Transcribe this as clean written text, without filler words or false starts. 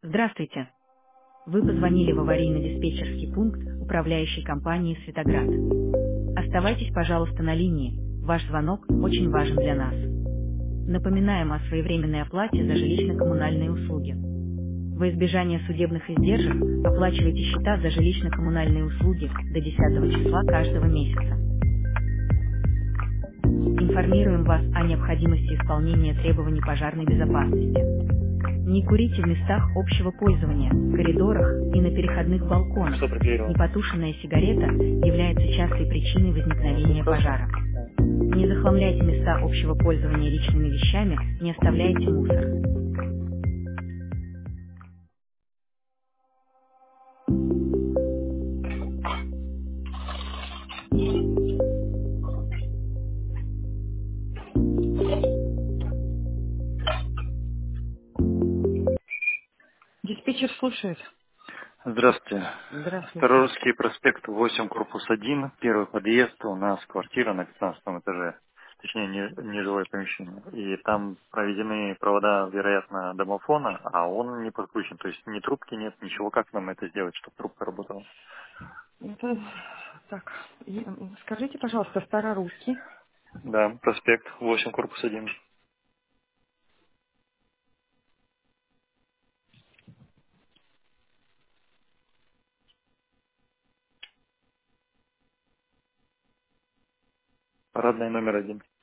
Здравствуйте. Вы позвонили в аварийно-диспетчерский пункт управляющей компании «Светоград». Оставайтесь, пожалуйста, на линии. Ваш звонок очень важен для нас. Напоминаем о своевременной оплате за жилищно-коммунальные услуги. Во избежание судебных издержек оплачивайте счета за жилищно-коммунальные услуги до 10 числа каждого месяца. Информируем вас о необходимости исполнения требований пожарной безопасности. Не курите в местах общего пользования, коридорах и на переходных балконах. Что приклеивал? Непотушенная сигарета является частой причиной возникновения пожара. Не захламляйте места общего пользования личными вещами, не оставляйте мусор. Диспетчер слушает. Здравствуйте. Здравствуйте. Старорусский проспект 8, корпус 1, первый подъезд. У нас квартира на 15 этаже. Точнее, нежилое помещение. И там проведены провода, вероятно, домофона, а он не подключен. То есть ни трубки нет, ничего. Как нам это сделать, чтобы трубка работала? Это так. Скажите, пожалуйста, старорусский. Да, проспект 8, корпус 1. Парадный номер 1.